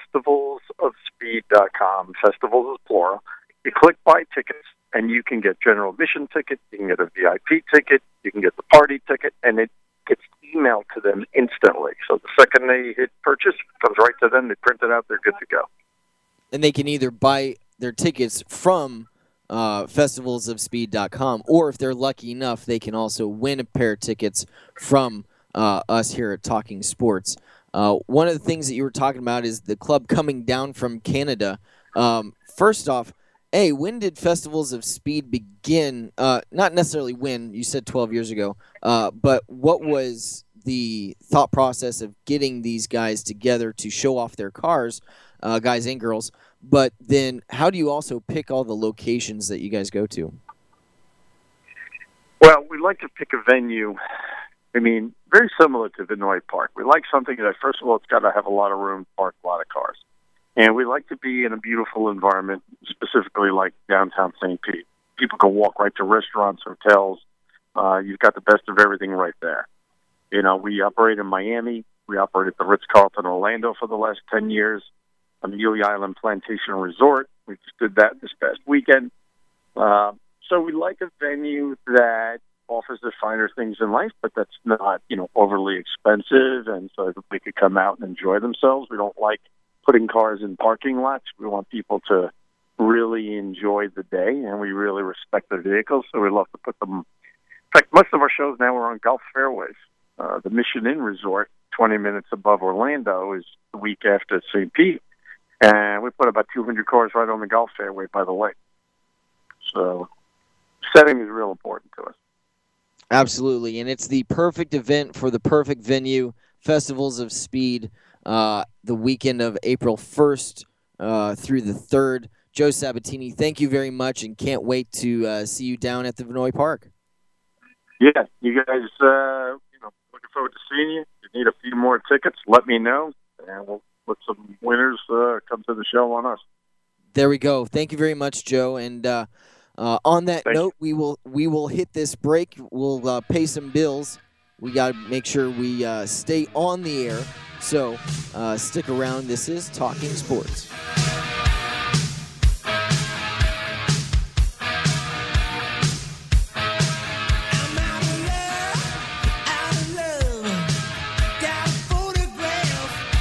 festivalsofspeed.com. Festivals is plural. You click buy tickets, and you can get general admission ticket. You can get a VIP ticket. You can get the party ticket, and it gets emailed to them instantly. So the second they hit purchase, it comes right to them. They print it out. They're good to go. And they can either buy their tickets from festivalsofspeed.com, or if they're lucky enough, they can also win a pair of tickets from us here at Talking Sports. One of the things that you were talking about is the club coming down from Canada. First off, when did Festivals of Speed begin? Not necessarily when, you said 12 years ago, but what was the thought process of getting these guys together to show off their cars, guys and girls, but then how do you also pick all the locations that you guys go to? Well, we like to pick a venue, very similar to Vinoy Park. We like something that, first of all, it's got to have a lot of room to park a lot of cars. And we like to be in a beautiful environment, specifically like downtown St. Pete. People can walk right to restaurants, hotels. You've got the best of everything right there. We operate in Miami. We operate at the Ritz-Carlton Orlando for the last 10 years. Amelia Island Plantation Resort. We just did that this past weekend. So we like a venue that offers the finer things in life, but that's not, overly expensive, and so everybody could come out and enjoy themselves. We don't like putting cars in parking lots. We want people to really enjoy the day, and we really respect their vehicles, so we love to put them. In fact, most of our shows now are on Gulf Fairways. The Mission Inn Resort, 20 minutes above Orlando, is the week after St. Pete, and we put about 200 cars right on the Gulf Fairway by the lake. So setting is real important to us. Absolutely, and it's the perfect event for the perfect venue, Festivals of Speed, the weekend of April 1st through the 3rd. Joe Sabatini, thank you very much, and can't wait to see you down at the Vinoy Park. Yeah, you guys, looking forward to seeing you. If you need a few more tickets, let me know, and we'll let some winners come to the show on us. There we go. Thank you very much, Joe. And on that note, we will hit this break. We'll pay some bills. We got to make sure we stay on the air. So stick around. This is Talking Sports.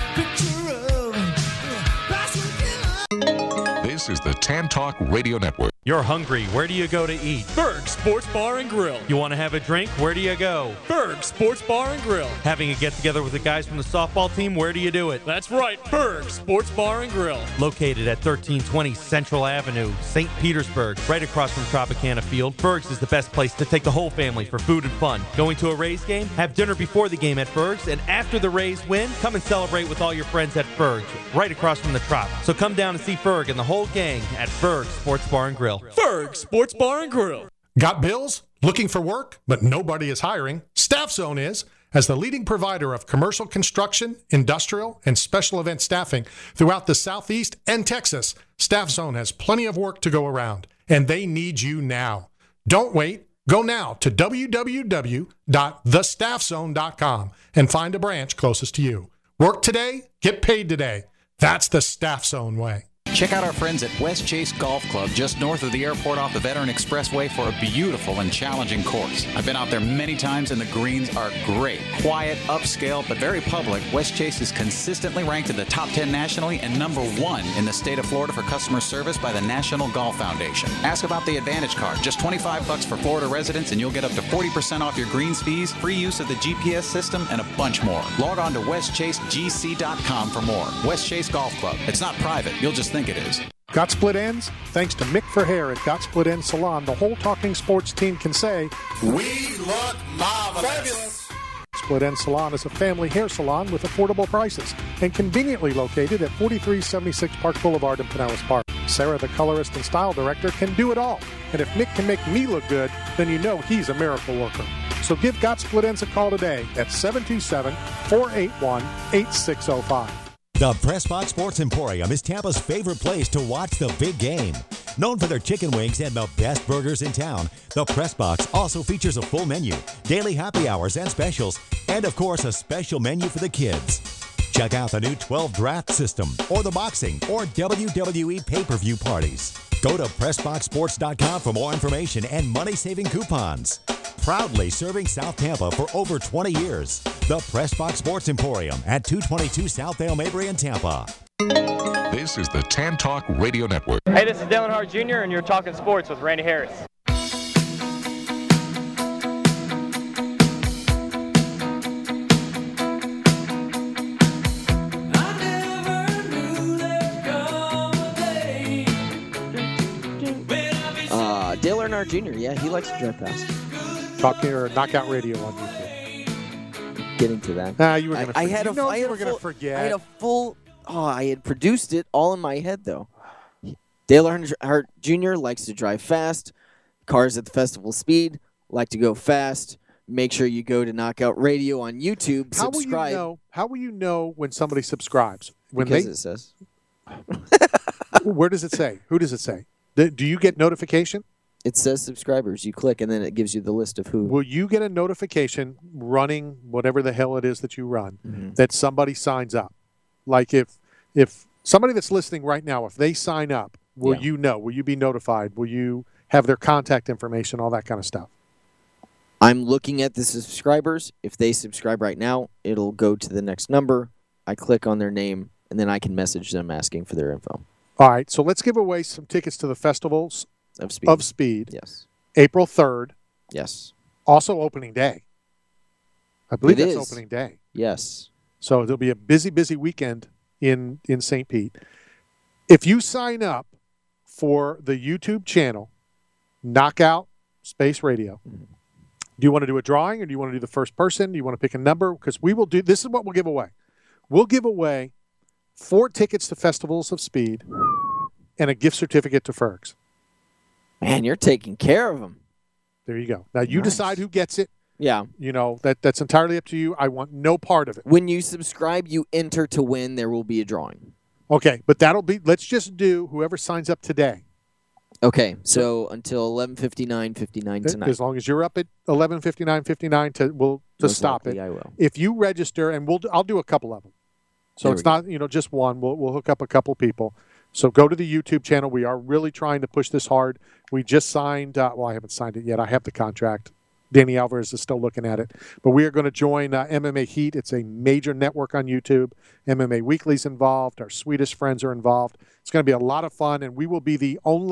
This is the Tan Talk Radio Network. You're hungry. Where do you go to eat? Berg Sports Bar and Grill. You want to have a drink? Where do you go? Berg Sports Bar and Grill. Having a get-together with the guys from the softball team? Where do you do it? That's right, Berg Sports Bar and Grill. Located at 1320 Central Avenue, St. Petersburg, right across from Tropicana Field, Berg's is the best place to take the whole family for food and fun. Going to a Rays game? Have dinner before the game at Berg's, and after the Rays win, come and celebrate with all your friends at Berg's, right across from the Trop. So come down and see Berg and the whole gang at Berg Sports Bar and Grill. Berg Sports Bar and Grill. Got bills? Looking for work, but nobody is hiring? Staff Zone is. As the leading provider of commercial construction, industrial, and special event staffing throughout the Southeast and Texas, Staff Zone has plenty of work to go around, and they need you now. Don't wait. Go now to www.thestaffzone.com and find a branch closest to you. Work today, get paid today. That's the Staff Zone way. Check out our friends at West Chase Golf Club just north of the airport off the Veteran Expressway for a beautiful and challenging course. I've been out there many times and the greens are great. Quiet, upscale, but very public, West Chase is consistently ranked in the top 10 nationally and number 1 in the state of Florida for customer service by the National Golf Foundation. Ask about the Advantage Card, just $25 for Florida residents and you'll get up to 40% off your greens fees, free use of the GPS system, and a bunch more. Log on to westchasegc.com for more. West Chase Golf Club. It's not private. You'll just think it is. Got split ends? Thanks to Mick for Hair at Got Split End Salon, the whole Talking Sports team can say, We look marvelous. Split End Salon is a family hair salon with affordable prices and conveniently located at 4376 Park Boulevard in Pinellas Park. Sarah, the colorist and style director, can do it all. And if Mick can make me look good, then you know he's a miracle worker. So give Got Split Ends a call today at 727-481-8605. The Pressbox Sports Emporium is Tampa's favorite place to watch the big game. Known for their chicken wings and the best burgers in town, the Pressbox also features a full menu, daily happy hours and specials, and of course a special menu for the kids. Check out the new 12 draft system, or the boxing, or WWE pay-per-view parties. Go to PressboxSports.com for more information and money-saving coupons. Proudly serving South Tampa for over 20 years. The Pressbox Sports Emporium at 222 South Dale Mabry in Tampa. This is the Tan Talk Radio Network. Hey, this is Dylan Hart Jr., and you're talking sports with Randy Harris. Dale Earnhardt Jr., yeah, he likes to drive fast. Talking or Knockout Radio on YouTube. Getting to that. You were going to forget. You were going to forget. I had a full, I had produced it all in my head, though. Dale Earnhardt Jr. likes to drive fast. Cars at the festival speed like to go fast. Make sure you go to Knockout Radio on YouTube. Subscribe. How will you know when somebody subscribes? Because it says. Where does it say? Who does it say? Do you get notification? It says subscribers. You click, and then it gives you the list of who. Will you get a notification running whatever the hell it is that you run that somebody signs up? Like if somebody that's listening right now, if they sign up, will you know? Will you be notified? Will you have their contact information, all that kind of stuff? I'm looking at the subscribers. If they subscribe right now, it'll go to the next number. I click on their name, and then I can message them asking for their info. All right, so let's give away some tickets to the festivals of Speed. Yes. April 3rd. Yes. Also opening day. I believe that's opening day. Yes. So there'll be a busy, busy weekend in St. Pete. If you sign up for the YouTube channel, Knockout Space Radio, do you want to do a drawing or do you want to do the first person? Do you want to pick a number? Because we will do, this is what we'll give away. We'll give away 4 tickets to Festivals of Speed and a gift certificate to Ferg's. Man, you're taking care of them. There you go. Now, you decide who gets it. Yeah. You know, that's entirely up to you. I want no part of it. When you subscribe, you enter to win. There will be a drawing. Okay, but that'll be, let's just do whoever signs up today. Okay, so until 11:59:59 tonight. As long as you're up at 11:59:59 to stop it. I will. If you register, and I'll do a couple of them. So it's not, just one. We'll hook up a couple people. So go to the YouTube channel. We are really trying to push this hard. We just signed, I haven't signed it yet. I have the contract. Danny Alvarez is still looking at it. But we are going to join MMA Heat. It's a major network on YouTube. MMA Weekly's involved. Our Swedish friends are involved. It's going to be a lot of fun, and we will be the only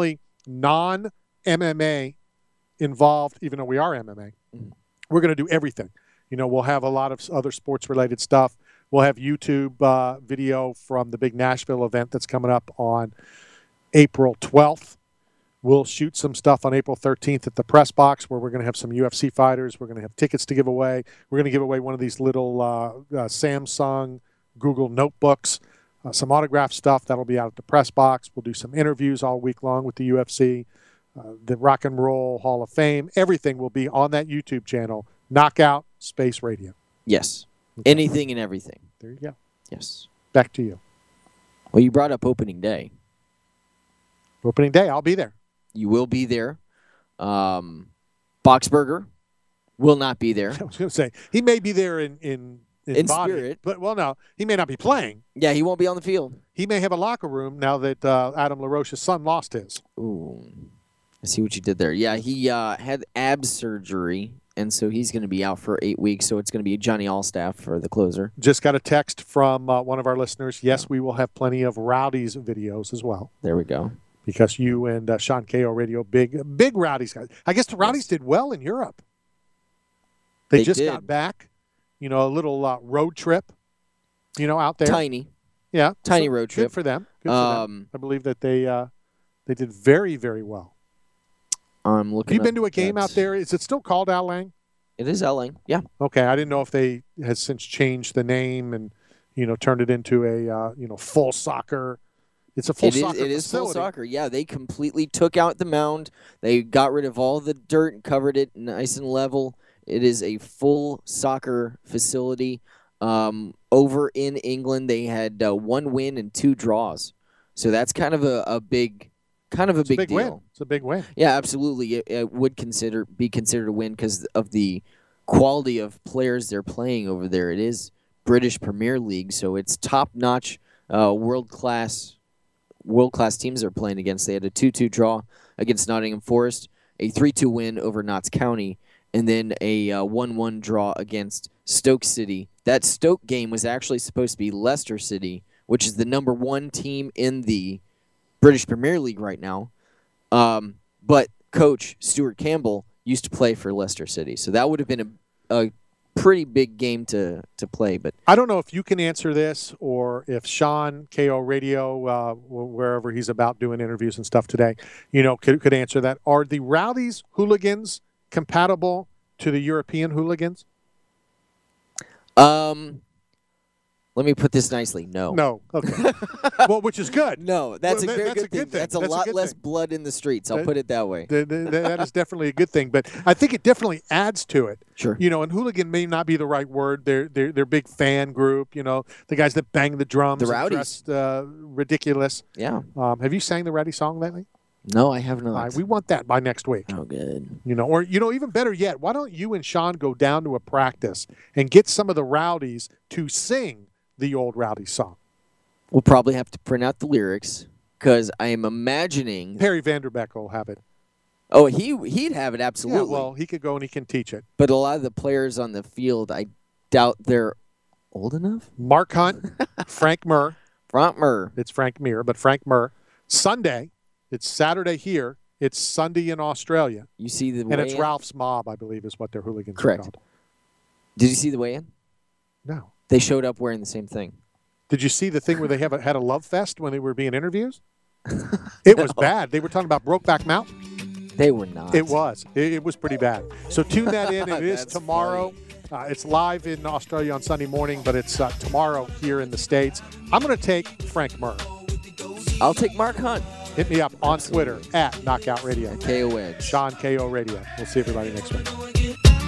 non-MMA involved, even though we are MMA. We're going to do everything. We'll have a lot of other sports-related stuff. We'll have YouTube video from the big Nashville event that's coming up on April 12th. We'll shoot some stuff on April 13th at the Press Box where we're going to have some UFC fighters. We're going to have tickets to give away. We're going to give away one of these little Samsung Google notebooks, some autograph stuff. That'll be out at the Press Box. We'll do some interviews all week long with the UFC, the Rock and Roll Hall of Fame. Everything will be on that YouTube channel, Knockout Space Radio. Yes. Okay. Anything and everything. There you go. Yes. Back to you. Well, you brought up opening day. Opening day, I'll be there. You will be there. Boxberger will not be there. I was going to say, he may be there in body, spirit. But, no, he may not be playing. Yeah, he won't be on the field. He may have a locker room now that Adam LaRoche's son lost his. Ooh. I see what you did there. Yeah, he had abs surgery, and so he's going to be out for 8 weeks, so it's going to be Johnny Allstaff for the closer. Just got a text from one of our listeners. Yes, we will have plenty of Rowdy's videos as well. There we go. Because you and Sean KO Radio, big Rowdy's guys. I guess the Rowdy's did well in Europe. They just got back, a little road trip, out there. Tiny. Yeah. Tiny road trip. Good for them. I believe that they did very, very well. I'm looking. Have you been to a game out there? Is it still called Al Lang? It is Al Lang, yeah. Okay, I didn't know if they had since changed the name and, turned it into a, full soccer. It's a full soccer facility. It is full soccer. Yeah, they completely took out the mound. They got rid of all the dirt and covered it nice and level. It is a full soccer facility. Over in England, they had 1 win and 2 draws. So that's kind of a big deal. Win. It's a big win. Yeah, absolutely. It would be considered a win because of the quality of players they're playing over there. It is British Premier League, so it's top-notch, world-class teams they're playing against. They had a 2-2 draw against Nottingham Forest, a 3-2 win over Notts County, and then a 1-1 draw against Stoke City. That Stoke game was actually supposed to be Leicester City, which is the number 1 team in the British Premier League right now. But coach Stuart Campbell used to play for Leicester City, so that would have been a pretty big game to play. But I don't know if you can answer this or if Sean, KO Radio, wherever he's about doing interviews and stuff today, could answer that. Are the Rowdies hooligans compatible to the European hooligans? Let me put this nicely. No. No. Okay. Well, which is good. No, that's a very good thing. That's a lot less blood in the streets. I'll put it that way. That is definitely a good thing. But I think it definitely adds to it. Sure. And hooligan may not be the right word. They're big fan group. The guys that bang the drums. The Rowdies. Dressed, ridiculous. Yeah. Have you sang the Rowdy song lately? No, I have not. We want that by next week. Oh, good. Or even better yet, why don't you and Sean go down to a practice and get some of the Rowdies to sing the old Rowdy song? We'll probably have to print out the lyrics because I am imagining Harry Vanderbeck will have it. Oh, he'd have it, absolutely. Yeah, well, he could go and he can teach it. But a lot of the players on the field, I doubt they're old enough. Mark Hunt, Frank Murr. It's Frank Mir, but Frank Murr. Sunday, it's Saturday here. It's Sunday in Australia. You see the weigh-in? And it's Ralph's Mob, I believe, is what their hooligans are called. Did you see the weigh-in? No. They showed up wearing the same thing. Did you see the thing where they had a love fest when they were being interviews? It was bad. They were talking about Brokeback Mountain. They were not. It was. It was pretty bad. So tune that in. It is tomorrow. It's live in Australia on Sunday morning, but it's tomorrow here in the States. I'm going to take Frank Murr. I'll take Mark Hunt. Hit me up on Twitter at Knockout Radio. KO Edge. Sean KO Radio. We'll see everybody next week.